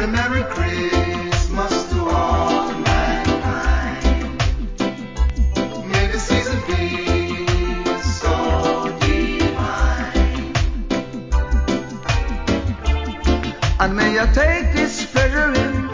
a Merry Christmas to all mankind. May the season be so divine, and may I take this pleasure in